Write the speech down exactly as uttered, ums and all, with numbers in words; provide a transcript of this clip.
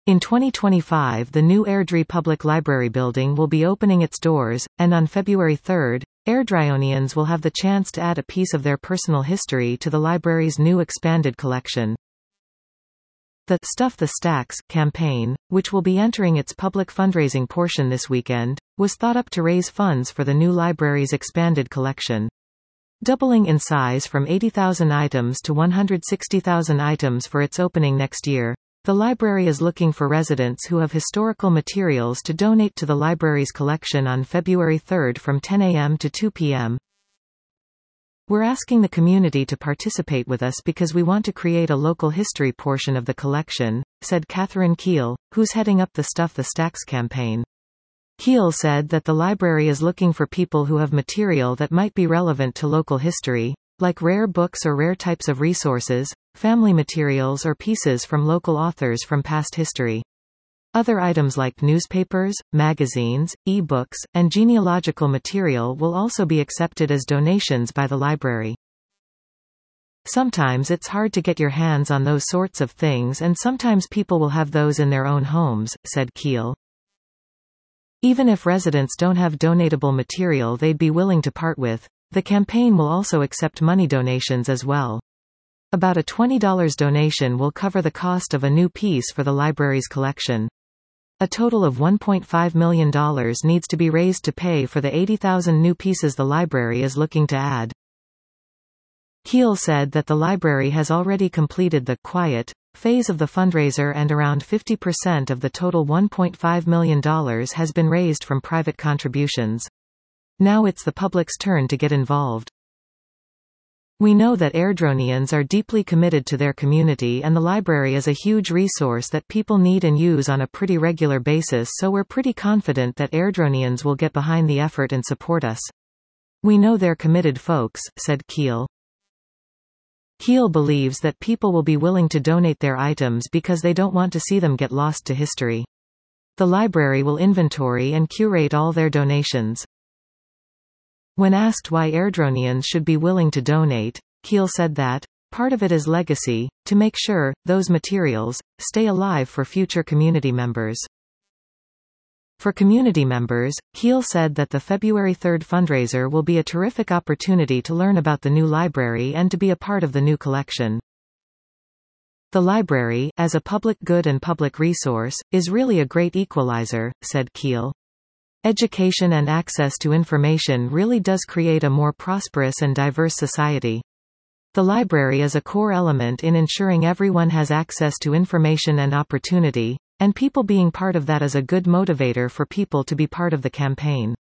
In twenty twenty-five, the new Airdrie Public Library building will be opening its doors, and on February third, Airdrionians will have the chance to add a piece of their personal history to the library's new expanded collection. The Stuff the Stacks campaign, which will be entering its public fundraising portion this weekend, was thought up to raise funds for the new library's expanded collection. Doubling in size from eighty thousand items to one hundred sixty thousand items for its opening next year, the library is looking for residents who have historical materials to donate to the library's collection on February third from ten A M to two P M We're asking the community to participate with us because we want to create a local history portion of the collection, said Catherine Keel, who's heading up the Stuff the Stacks campaign. Keel said that the library is looking for people who have material that might be relevant to local history, like rare books or rare types of resources, family materials or pieces from local authors from past history. Other items like newspapers, magazines, e-books, and genealogical material will also be accepted as donations by the library. Sometimes it's hard to get your hands on those sorts of things, and sometimes people will have those in their own homes, said Keel. Even if residents don't have donatable material they'd be willing to part with, the campaign will also accept money donations as well. About a twenty dollar donation will cover the cost of a new piece for the library's collection. A total of one point five million dollars needs to be raised to pay for the eighty thousand new pieces the library is looking to add. Keel said that the library has already completed the quiet phase of the fundraiser and around fifty percent of the total one point five million dollars has been raised from private contributions. Now it's the public's turn to get involved. We know that Airdronians are deeply committed to their community, and the library is a huge resource that people need and use on a pretty regular basis, so we're pretty confident that Airdronians will get behind the effort and support us. We know they're committed folks, said Keel. Keel believes that people will be willing to donate their items because they don't want to see them get lost to history. The library will inventory and curate all their donations. When asked why Airdronians should be willing to donate, Keel said that, part of it is legacy, to make sure those materials stay alive for future community members. For community members, Keel said that the February third fundraiser will be a terrific opportunity to learn about the new library and to be a part of the new collection. The library, as a public good and public resource, is really a great equalizer, said Keel. Education and access to information really does create a more prosperous and diverse society. The library is a core element in ensuring everyone has access to information and opportunity, and people being part of that is a good motivator for people to be part of the campaign.